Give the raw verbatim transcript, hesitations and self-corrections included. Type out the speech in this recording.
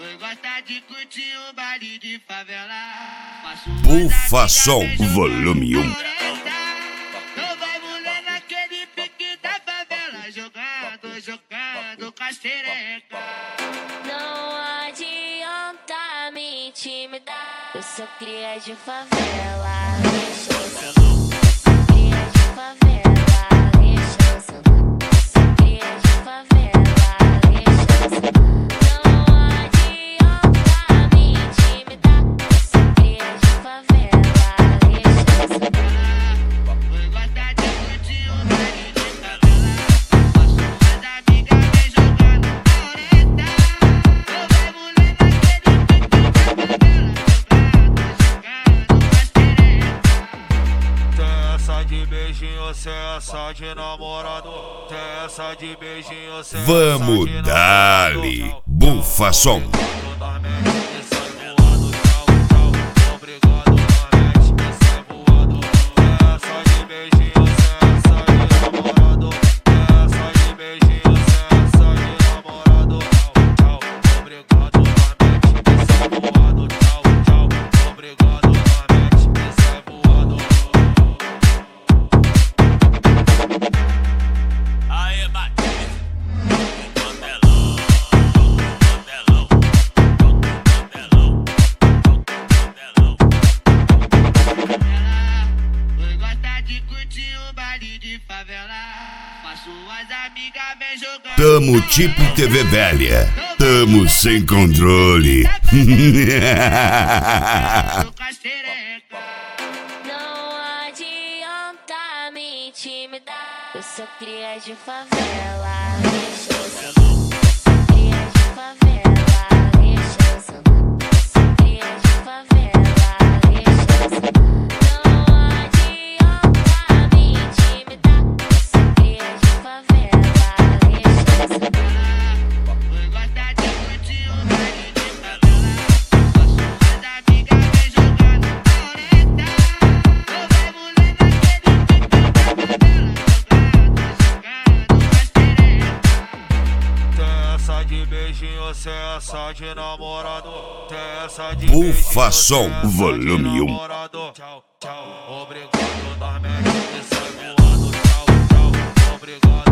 Gosta de curtir um baile de favela. Bufa Som, volume um. Então vamos lá naquele pique da favela, jogando, jogando com as xereca. Não adianta me intimidar, eu sou cria de favela. Deixa eu ser, eu sou cria de favela. Deixa eu ser, eu sou cria de favela. Deixa eu ser. Não adianta me intimidar, eu sou cria de favela. Deixa eu ser. Gosta de curtir um baile de favela. As suas amigas vem jogando na orelha. Então vamos lá naquele pique da favela, jogando, jogando com as xereca. Tem essa de beijinho, cê é essa de namorado. Tem essa de beijinho, cê é Vamos essa de dali, namorado. Bufa Som. Tamo tipo T V velha, tamo sem controle. Não adianta me intimidar, eu sou cria de favela. Deixa eu ser, eu sou cria de favela. Deixa eu ser, eu sou cria de favela. Deixa eu ser. Não adianta me intimidar, eu sou cria de favela. Deixa eu ser. Gosta de curtir um baile de favela. As suas amigas vem jogando na orelha. Então vamos lá naquele pique da favela, jogando, jogando com as xereca. Tem essa de beijinho, cê é essa de namorado. Tem essa de Bufa beijinho, Som, cê é essa de volume um. namorado. Tchau, tchau, obrigado, nós mete e sai voando. Tchau, tchau, obrigado.